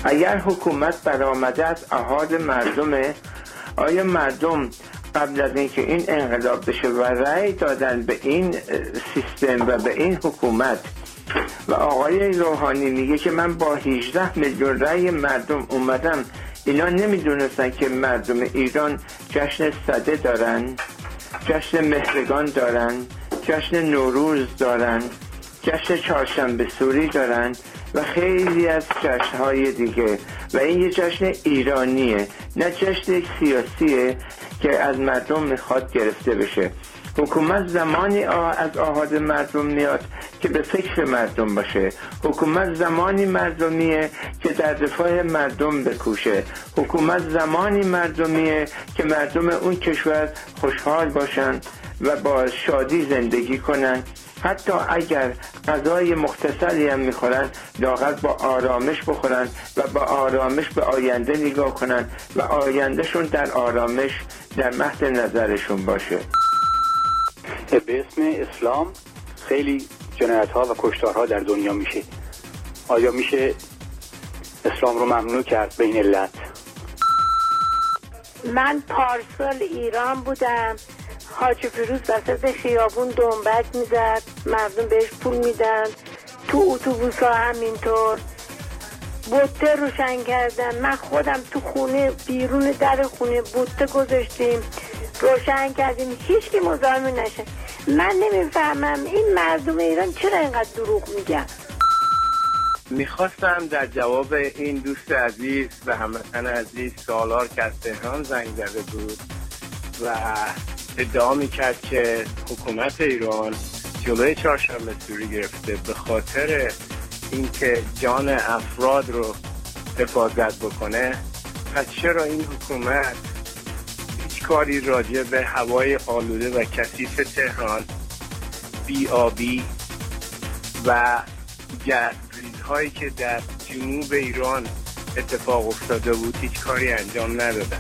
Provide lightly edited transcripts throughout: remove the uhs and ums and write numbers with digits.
اگر حکومت برآمده از احاد مردمه، آیا مردم قبل از اینکه این انقلاب بشه و رأی دادن به این سیستم و به این حکومت و آقای روحانی میگه که من با 18 میلیون رأی مردم اومدم، اینا نمیدونستن که مردم ایران جشن سده دارن، جشن مهرگان دارن، جشن نوروز دارن، جشن چهارشنبه سوری دارن و خیلی از جشنهای دیگه، و این یه جشن ایرانیه، نه جشن سیاسیه که از مردم میخواد گرفته بشه. حکومت زمانی از آحاد مردم میاد که به فکر مردم باشه. حکومت زمانی مردمیه که در دفاع مردم بکوشه. حکومت زمانی مردمیه که مردم اون کشور خوشحال باشن و با شادی زندگی کنن. حتی اگر غذای مختصری هم میخورن، لااقل با آرامش بخورن و با آرامش به آینده نگاه کنن و آیندهشون در آرامش در مهد نظرشون باشه. به اسم اسلام خیلی جنایت‌ها و کشتارها در دنیا میشه. آیا میشه اسلام رو ممنوع کرد به این علت؟ من پارسال ایران بودم، حاجی فیروز وسط خیابون دنبک میزد، مردم بهش پول میدن، تو اتوبوس ها همینطور بوته روشن کردن. من خودم تو خونه بیرون در خونه بوته گذاشتیم روشن کردیم، هیچ کی مزاحم نشه. من نمیفهمم این مردم ایران چرا اینقدر دروغ میگن. میخواستم در جواب این دوست عزیز و هموطن عزیز سالار که از تهران زنگ زده بود و ادعا میکرد که حکومت ایران جلوی چهارشنبه سوری گرفته به خاطر اینکه جان افراد رو حفاظت بکنه، پس چرا این حکومت هیچ کاری راجع به هوای آلوده و کثیف تهران، بی‌آبی و گردریزهایی که در جنوب ایران اتفاق افتاده بود هیچ کاری انجام ندادن؟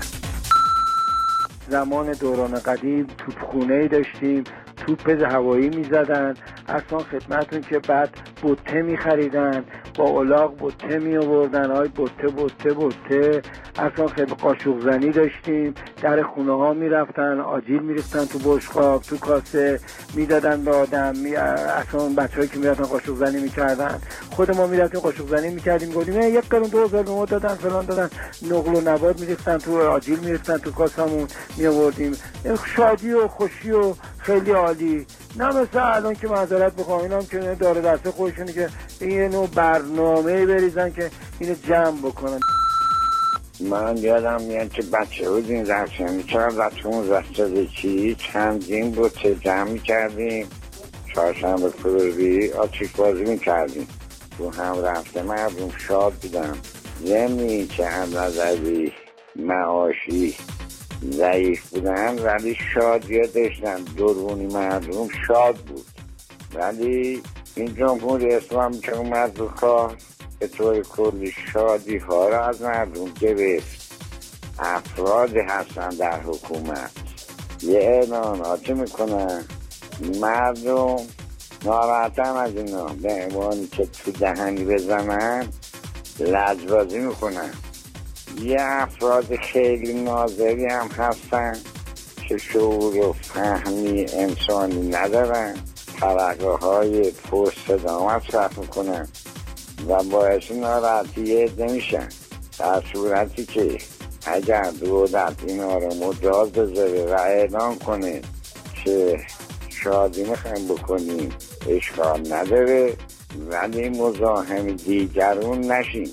زمان دوران قدیم توپخونه‌ای داشتیم، توپ هوایی می‌زدن، اصلا خدمتون که بعد بوته می‌خریدن، با الاغ بوته می‌آوردن، های بوته اصلا خیلی قاشق زنی داشتیم، در خونه‌ها می‌رفتن، آجیل می‌ریختن تو بشقاب، تو کاسه میدادن به آدم، اصلا بچه‌هایی که می‌رفتن قاشق زنی می‌کردن، خود ما می‌رفتیم قاشق زنی می‌کردیم، گفتیم یک قرون 2000 به ما دادن فلان دادن، نقل و نبات می‌ریختن تو آجیل می‌ریختن تو کاسمون می‌آوردیم، شادی و خوشی و خیلی عالی. نه مثل الان که معذرت بخوام، اینم که داره دسته خودشونه که این نوع برنامه بریزن که اینو جمع بکنن. من یادم میاد که بچه بودیم رفتیم چرا بچه‌مون رفته چی چندین بوته جمع میکردیم، چهارشنبه سوری آتیش بازی میکردیم تو هم رفته مردم شاد بودم. یعنی که هم نظری معاشی ضعیف بودن ولی شادیه داشتن، درونی مردم شاد بود. ولی این جمهوری اسلامی که اومد رو کار به طور کلی شادی ها را از مردم گرفت. افرادی هستن در حکومت یه اعلاناتی میکنن، مردم ناراحتن از اینا، به عنوانی که تو دهنی بزنن لجبازی میکنن. یه افراد خیلی ناظری هم هستن که شعور و فهمی انسانی ندارن، ترقه های پست صدا مصرف میکنن و باعث ناراحتی یه عده میشن، در صورتی که اگر دولت اینا رو مجاز بذاره و اعلام کنه که شادی میخوایم بکنیم اشکال نداره، ولی مزاحم دیگرون نشیم.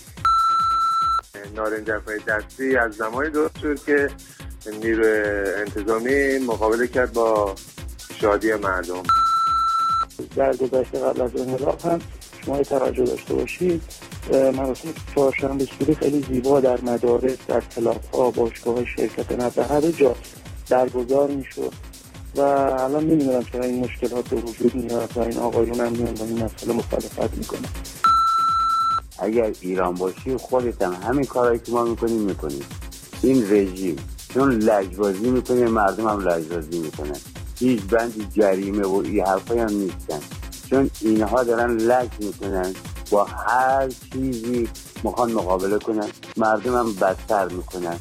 نارنج افعی دستی از زمانی درست شد که نیروی انتظامی مقابله کرد با شادی مردم. در گذشته قبل از انقلاب هم شما توجه داشته باشید مراسم چهارشنبه سوری خیلی زیبا در مدارس، در کلاب‌ها، باشگاه‌های شرکت نفت هر جا برگزار میشد و الان نمیدونم چرا این مشکلات به وجود میاد و این آقایون هم میان با این مسئله مخالفت میکنن. اگر ایران باشی خودت هم همین کارهایی که ما میکنیم. این رژیم چون لجبازی میکنه، مردم هم لجبازی میکنن، هیچ بندی جریمه و این حرفایی هم نیستن، چون اینها دارن لج میکنن، با هر چیزی میخوان مقابله کنن، مردم هم بدتر میکنن.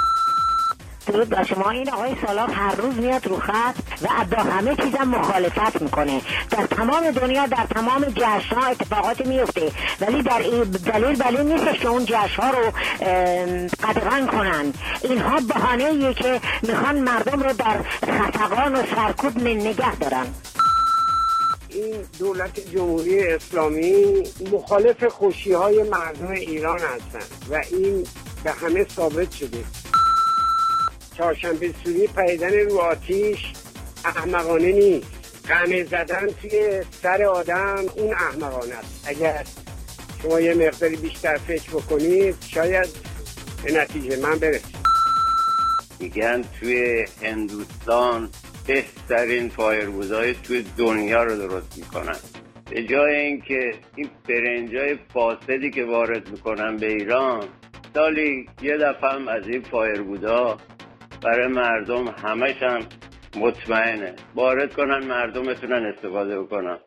درود بر شما. این آقای سالار هر روز میاد رو خط و با همه چیزم مخالفت میکنه. در تمام دنیا در تمام جشن‌ها اتفاقات میفته، ولی در دلیل نیستش که اون جشن‌ها رو قدغن کنن. اینها بهانه‌ایه که میخوان مردم رو در خفقان و سرکوب نگه دارن. این دولت جمهوری اسلامی مخالف خوشی‌های مردم ایران هستند و این به همه ثابت شده. چهارشنبه سوری پریدن رو آتیش احمقانه نیست. قمه زدن توی سر آدم اون احمقانه است. اگر شما یه مقداری بیشتر فکر بکنید شاید به نتیجه من برسید. میگن توی هندوستان بهترین فایرگوزهای توی دنیا رو درست میکنن. به جای اینکه این برنجای فاسدی که وارد میکنن به ایران، سالی یه دفعه هم از این فایرگوزها برای مردم همش هم مطمئنه وارد کنن، مردم بتونن استفاده بکنن.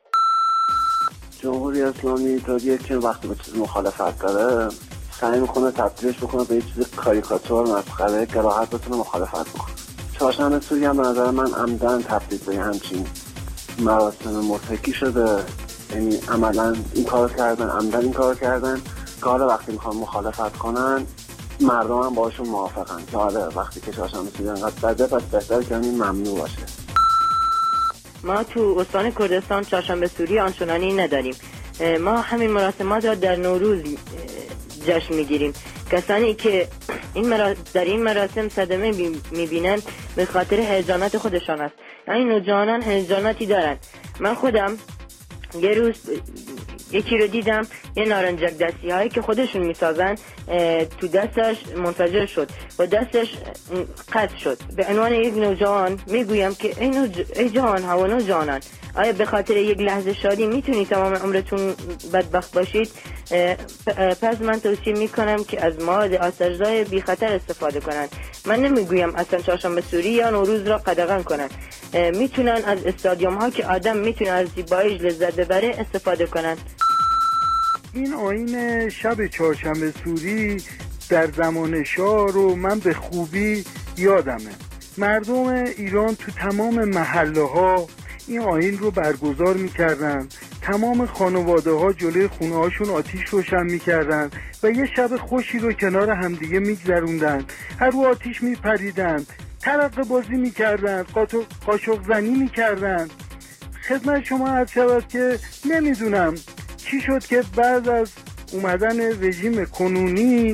جمهوری اسلامی تا که وقتی به چیز مخالفت داره سعی میکنه تبدیلش بکنه به یه چیز کاریکاتور مسخره که راحت بتونه مخالفت بکنه. چهارشنبه سوری هم به نظر من عمدن تبدیل به همچین مراسم مضحکی شده. یعنی عملا این کار کردن، عمدن این کار کردن که حالا وقتی میخوان مخالفت کنن مردم هم باشون موافقن که حالا وقتی که چهارشنبه سوری انقدر بده پس بهتره که این ممنوع باشه. ما تو استان کردستان چهارشنبه سوری آنچنانی نداریم. ما همین مراسمات را در نوروز جشن میگیریم. کسانی که در این مراسم صدمه میبینن به خاطر هیجانات خودشان است. یعنی نوجوانان هیجاناتی دارن. من خودم یه روز یکی رو دیدم یه نارنجک دستی هایی که خودشون میسازن تو دستش منفجر شد و دستش قطع شد. به عنوان یک نوجوان میگویم که ای جوان ها و نوجوانان، آیا به خاطر یک لحظه شادی میتونی تمام عمرتون بدبخت باشید؟ پس من توصیه میکنم که از مواد آتش‌زای بی خطر استفاده کنند. من نمیگویم اصلا چهارشنبه سوری یا نوروز را قدغن کنند. میتونن از استادیوم ها که آدم میتونه از زیباییش لذت ببره استفاده کنند. این آیین شب چهارشنبه سوری در زمان شاه رو من به خوبی یادمه. مردم ایران تو تمام محله ها این آیین رو برگزار میکردن. تمام خانواده ها جلوی خونه هاشون آتیش روشن میکردن و یه شب خوشی رو کنار همدیگه میگذروندن. هر رو آتیش میپریدن، ترقه بازی میکردن، قاشق زنی میکردن. خدمت شما عرض شود که نمیدونم چی شد که بعد از اومدن رژیم کنونی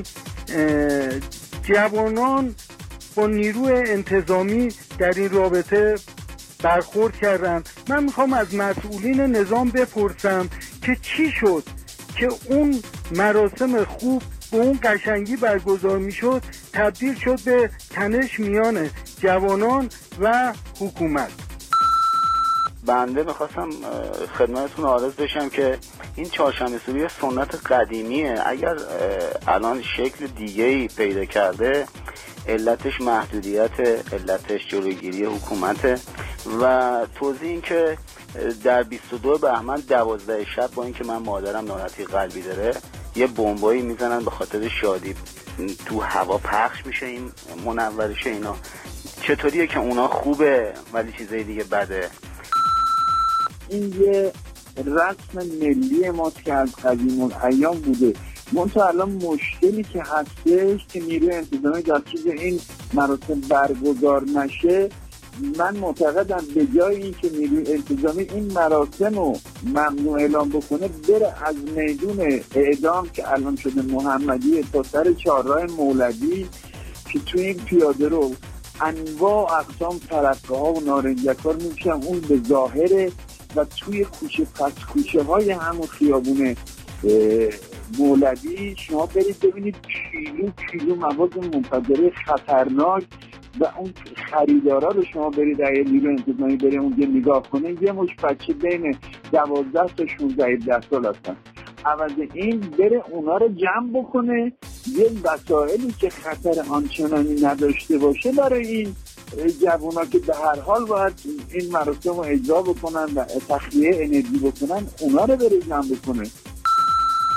جوانان با نیروی انتظامی در این رابطه برخورد کردن. من میخوام از مسئولین نظام بپرسم که چی شد که اون مراسم خوب به اون قشنگی برگزار میشد تبدیل شد به تنش میان جوانان و حکومت. بنده میخواستم خدمتتون عرض بشم که این چهارشنبه سوری سنت قدیمیه. اگر الان شکل دیگه‌ای پیدا کرده علتش محدودیت، علتش جلوگیری حکومت و توضیح این که در 22 بهمن 12 شب با اینکه من مادرم ناراحتی قلبی داره یه بمبایی میزنن به خاطر شادی تو هوا پخش میشه این منورشه. اینا چطوریه که اونا خوبه ولی چیزای دیگه بده؟ این یه رسم ملی ما که از قدیم الایام بوده. منتها الان مشکلی که هستش که نیروی انتظامی در چیز این مراسم برگزار نشه. من معتقدم به جای اینکه نیروی انتظامی این مراسم رو ممنوع اعلام بکنه بره از میدون اعدام که الان شده محمدی تا سر چهارراه مولوی که توی این پیاده رو انواع اقسام ترقه ها و نارنجک ها رو میکشن اون به ظاهره و توی کوچه پس کوچه های همون خیابونه مولوی شما برید ببینید کیلو مواد منفجره خطرناک و اون خریدارا رو شما برید اگه نیرو انتظامی بره اونجا نگاه کنه یه مش بچه بین 12 تا 16 سال هستن. عوض این بره اونا رو جمع بکنه یه وسایلی که خطر آنچنانی نداشته باشه برای این جوونا که به هر حال باید این مراسم رو اجرا بکنن و تخلیه انرژی بکنن اونا رو بره جمع بکنه.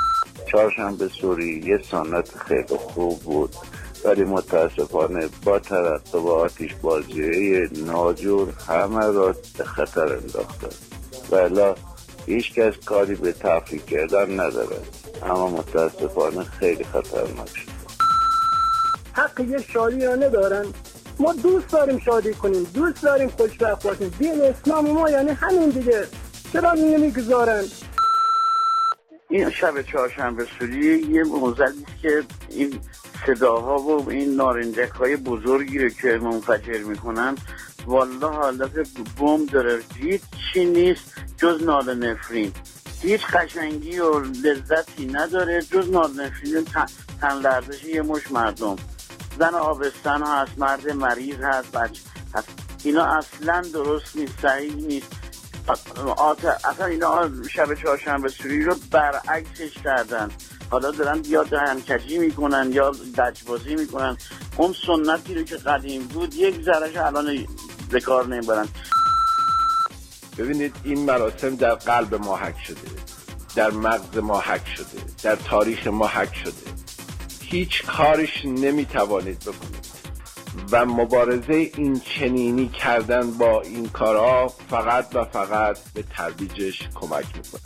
چهارشنبه سوری یه سنت خیلی خوب بود، ولی متاسفانه با ترقب و آتش بازی ناجور همه را به خطر انداخته. ولی هیچ کس کاری به تفریح کردن نداره، اما متاسفانه خیلی خطرناک شد. حق یه شادی را ندارن. ما دوست داریم شادی کنیم، دوست داریم خوشبخت باشیم. دین اسلام ما یعنی همین دیگه، چرا نمیگذارن؟ این شب چهارشنبه سوری یه موزلی است که این صداها و این نارنجک های بزرگی رو که منفجر میکنن والله حالت بمب داره، هیچ چی نیست جز ناله نفرین، هیچ قشنگی و لذتی نداره جز ناله نفرین، تن لرزش یه مش مردم، زن آبستن هست، مرد مریض هست، بچه هست. اینا اصلا درست نیست، صحیح نیست. اصلا اینا شب چهارشنبه سوری رو برعکسش کردن، حالا دارن یا دهنکجی میکنن یا لجبازی میکنن. اون سنتی رو که قدیم بود یک ذرهش الان به کار نمیبرن. ببینید این مراسم در قلب ما حک شده، در مغز ما حک شده، در تاریخ ما حک شده، هیچ کارش نمیتوانید بکنید و مبارزه این چنینی کردن با این کارها فقط و فقط به ترویجش کمک میکنه.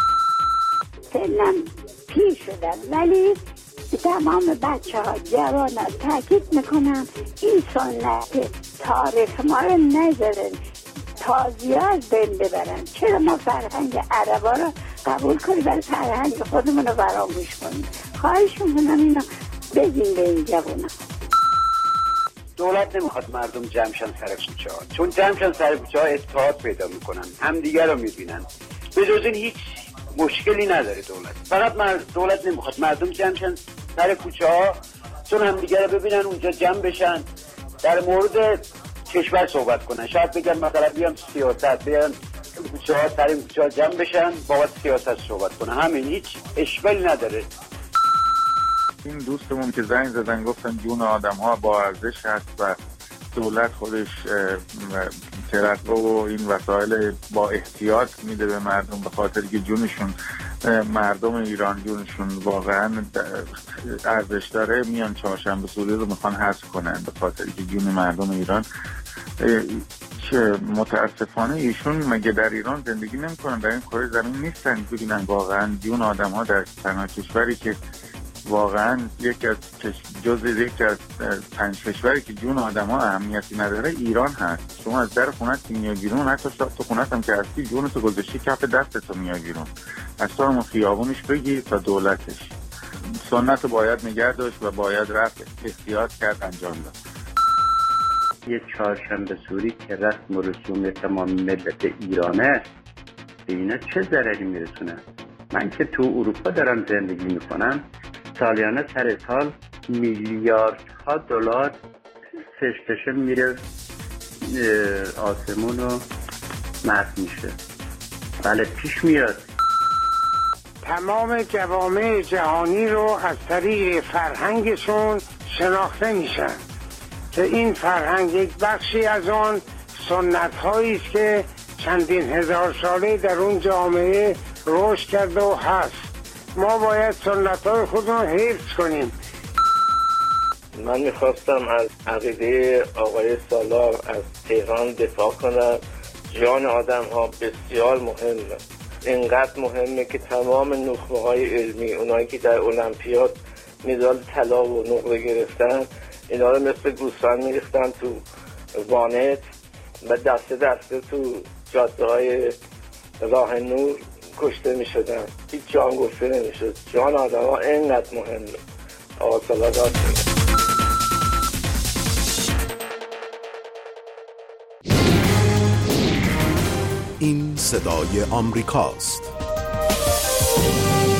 فعلا پیر شدن ولی تمام بچه ها جوان ها تاکید میکنم این سنت تاریخ ما رو نذارن، تازی ها از بین ببرن. چرا ما فرهنگ عربا رو قبول کنیم ولی فرهنگ خودمون رو فراموش کنیم؟ خواهش میکنم اینو بگیم به این جوان ها. دولت نمیخواد مردم جمعشن سر کوچه ها، چون جمعشن سر کوچه ها اتحاد پیدا میکنن، همدیگه رو میبینن. به جز این هیچ مشکلی نداره دولت، فقط دولت نمیخواد مردم جمعشن سر کوچه ها چون همدیگه رو ببینن، اونجا جمع بشن در مورد کشور صحبت کنن. شاید بگن مثلا بیان سیاست، بیان کوچه ها سر این کوچه ها جمع بشن بابت سیاست صحبت کنن، همین، هیچ اشکالی نداره. این دوستمون که زنگ زدن گفتن جون آدم ها با ارزش هست و دولت خودش ترقه و این وسایل با احتیاط میده به مردم به خاطر که جونشون، مردم ایران جونشون واقعا ارزش داره، میان چهارشنبه سوری رو میخوان حذف کنن به خاطر که جون مردم ایران. که متاسفانه ایشون مگه در ایران زندگی نمیکنن، در این کره زمین نیستن ببینن واقعا جون آدم ها در تنها کشوری که واقعا یکی از 5 کشوری که جون آدم ها اهمیتی نداره ایران هست. شما از در خونت میای بیرون، حتی تو خونت هم که هستی جونتو گذاشتی کف دستتو میای بیرون، از تو خیابونش بگیر تا دولتش. سنت باید نگه داشت و باید رفت احتیاط کرد انجام داد. یه چهارشنبه سوری که رسم و رسوم تمام ملت ایرانه، به اینا چه ضرری میرسونه؟ من که تو اروپا دارم زندگی میکنم، سالیانه سر سال میلیاردها دلار فشفشه میره آسمون و محو میشه. بله پیش میاد. تمام جوامع جهانی رو از طریق فرهنگشون شناخته میشن که این فرهنگ یک بخشی از آن سنت هایی است که چندین هزار ساله در اون جامعه رشد کرده و هست. ما باید سنت های خودمون حفظ کنیم. من میخواستم از عقیده آقای سالار از تهران دفاع کنم. جان آدم ها بسیار مهمه، اینقدر مهمه که تمام نخبه های علمی، اونایی که در المپیاد مدال طلا و نقره گرفتن، اینا رو مثل گوسفند میریختن تو وانت و دسته دسته تو جاده های راه نور کشته میشدن، هیچ جان گفته نمیشد. جان آدم ها اینقدر مهمه. آقا سالار داد کنه. این صدای آمریکاست.